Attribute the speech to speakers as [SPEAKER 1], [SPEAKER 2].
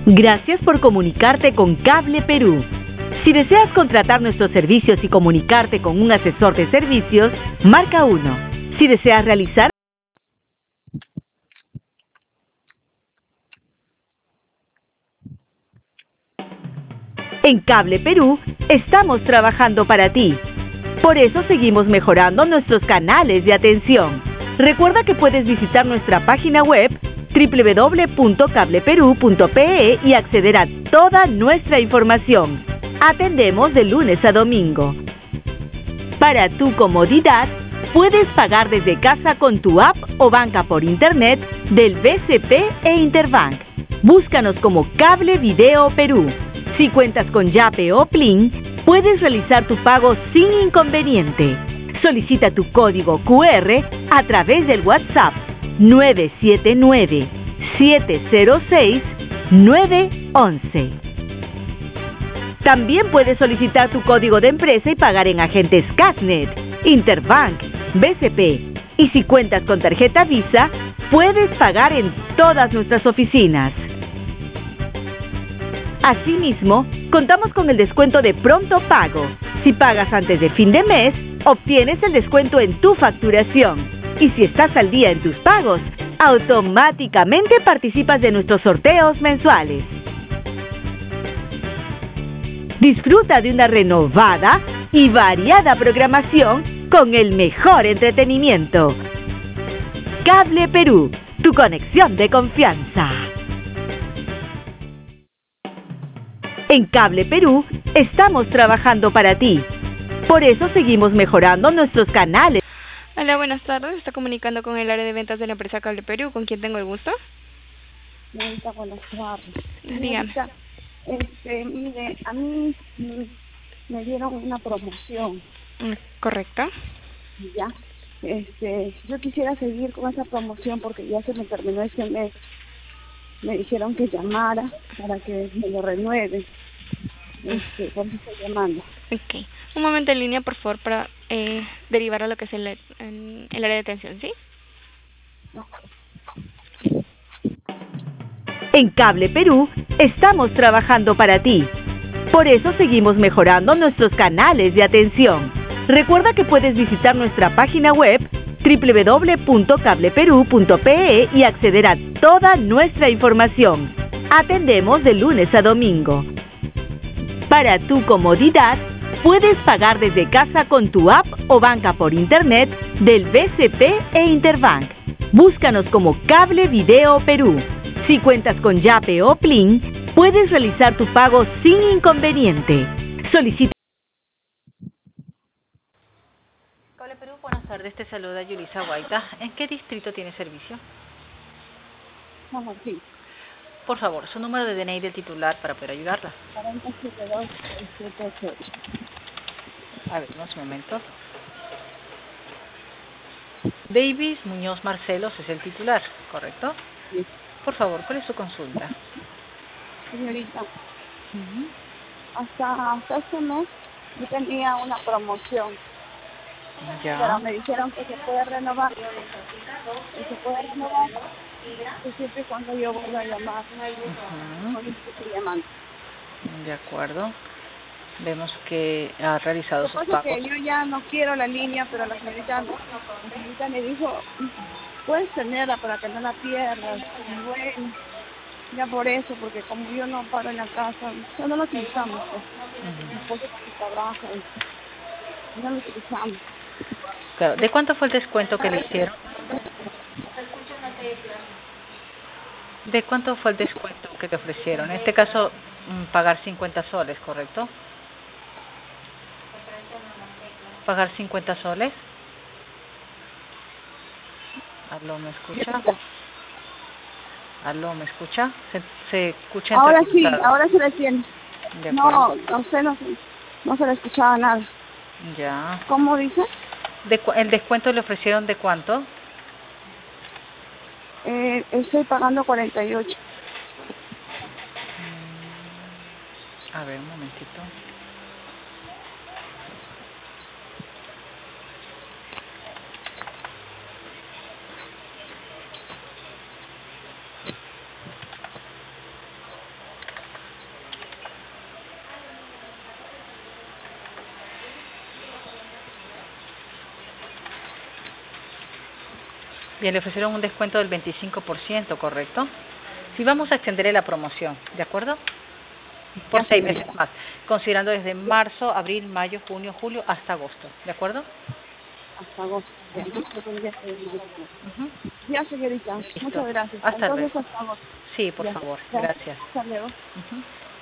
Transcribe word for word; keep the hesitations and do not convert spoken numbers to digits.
[SPEAKER 1] Gracias por comunicarte con Cable Perú. Si deseas contratar nuestros servicios y comunicarte con un asesor de servicios, marca uno. Si deseas realizar En Cable Perú, estamos trabajando para ti. Por eso seguimos mejorando nuestros canales de atención. Recuerda que puedes visitar nuestra página web doble u doble u doble u punto cable perú punto pe e y acceder a toda nuestra información. Atendemos de lunes a domingo. Para tu comodidad, puedes pagar desde casa con tu app o banca por internet del B C P e Interbank. Búscanos como Cable Video Perú. Si cuentas con Yape o Plin, puedes realizar tu pago sin inconveniente. Solicita tu código cu erre a través del WhatsApp nueve siete nueve, siete cero seis, nueve once. También puedes solicitar tu código de empresa y pagar en agentes Casnet, Interbank, B C P. Y si cuentas con tarjeta Visa, puedes pagar en todas nuestras oficinas. Asimismo, contamos con el descuento de pronto pago. Si pagas antes de fin de mes, obtienes el descuento en tu facturación. Y si estás al día en tus pagos, automáticamente participas de nuestros sorteos mensuales. Disfruta de una renovada y variada programación con el mejor entretenimiento. Cable Perú, tu conexión de confianza. En Cable Perú, estamos trabajando para ti. Por eso seguimos mejorando nuestros canales.
[SPEAKER 2] Hola, buenas tardes. Está comunicando con el área de ventas de la empresa Cable Perú. ¿Con quién tengo el gusto?
[SPEAKER 3] Señorita, buenas tardes.
[SPEAKER 2] Dígame.
[SPEAKER 3] Señorita, este, mire, a mí mm, me dieron una promoción.
[SPEAKER 2] Mm, Correcto.
[SPEAKER 3] Ya. Este, yo quisiera seguir con esa promoción porque ya se me terminó este mes. Me dijeron que llamara para que me lo renueven. Este, por eso estoy llamando.
[SPEAKER 2] Ok. Un momento en línea, por favor, para eh, derivar a lo que es el, en, el área de atención, ¿sí?
[SPEAKER 1] En Cable Perú, estamos trabajando para ti. Por eso seguimos mejorando nuestros canales de atención. Recuerda que puedes visitar nuestra página web doble u doble u doble u punto cable perú punto pe e y acceder a toda nuestra información. Atendemos de lunes a domingo. Para tu comodidad, puedes pagar desde casa con tu app o banca por internet del B C P e Interbank. Búscanos como Cable Video Perú. Si cuentas con Yape o Plin, puedes realizar tu pago sin inconveniente. Solicita.
[SPEAKER 4] Cable Perú, buenas tardes, te saluda Yulisa Guaita. ¿En qué distrito tiene servicio?
[SPEAKER 3] Vamos, sí.
[SPEAKER 4] Por favor, su número de D N I del titular para poder ayudarla.
[SPEAKER 3] cuarenta y siete dos, siete ocho.
[SPEAKER 4] A ver, unos momentos. Davis Muñoz Marcelos es el titular, ¿correcto?
[SPEAKER 3] Sí.
[SPEAKER 4] Por favor, ¿cuál es su consulta?
[SPEAKER 3] Señorita, hasta, hasta este mes yo tenía una promoción, pero
[SPEAKER 4] Ya.
[SPEAKER 3] me dijeron que se puede renovar, que se puede renovar, que siempre y cuando yo vuelva a llamar,
[SPEAKER 4] Ujú.
[SPEAKER 3] por eso estoy llamando.
[SPEAKER 4] De acuerdo. Vemos que ha realizado
[SPEAKER 3] Lo que
[SPEAKER 4] sus
[SPEAKER 3] pasa es
[SPEAKER 4] pagos.
[SPEAKER 3] que yo ya no quiero la línea, pero la señorita, la señorita me dijo, puedes tenerla para que no la pierdas. Y bueno, ya por eso, porque como yo no paro en la casa, ya no lo utilizamos. Pues. Mi esposo también trabaja y no lo utilizamos.
[SPEAKER 4] Claro. ¿De cuánto fue el descuento que le hicieron? ¿De cuánto fue el descuento que te ofrecieron? En este caso, mm, pagar cincuenta soles, ¿correcto? ¿Pagar cincuenta soles? ¿Aló, me escucha? ¿Aló, me escucha? Se, se escucha
[SPEAKER 3] Ahora sí,
[SPEAKER 4] entrecortado.
[SPEAKER 3] ahora se le tiene.
[SPEAKER 4] De
[SPEAKER 3] No,
[SPEAKER 4] acuerdo.
[SPEAKER 3] a usted no, se- no se le escuchaba nada.
[SPEAKER 4] Ya.
[SPEAKER 3] ¿Cómo dice?
[SPEAKER 4] ¿De cu- ¿El descuento le ofrecieron de cuánto?
[SPEAKER 3] Eh, estoy pagando cuarenta y ocho.
[SPEAKER 4] Mm, A ver, un momentito. Bien, le ofrecieron un descuento del veinticinco por ciento, ¿correcto? Sí, vamos a extenderle la promoción, ¿de acuerdo? Por
[SPEAKER 3] Ya,
[SPEAKER 4] seis
[SPEAKER 3] señorita.
[SPEAKER 4] meses más, considerando desde marzo, abril, mayo, junio, julio, hasta agosto, ¿de acuerdo?
[SPEAKER 3] Hasta agosto. Ya, yo tendría que ir.
[SPEAKER 4] Ujú.
[SPEAKER 3] Ya, señorita.
[SPEAKER 4] Listo.
[SPEAKER 3] Muchas gracias.
[SPEAKER 4] Hasta
[SPEAKER 3] Entonces,
[SPEAKER 4] luego.
[SPEAKER 3] hasta agosto.
[SPEAKER 4] Sí, por
[SPEAKER 3] Ya.
[SPEAKER 4] favor,
[SPEAKER 3] Ya.
[SPEAKER 4] gracias.
[SPEAKER 3] Hasta luego.
[SPEAKER 4] Ujú.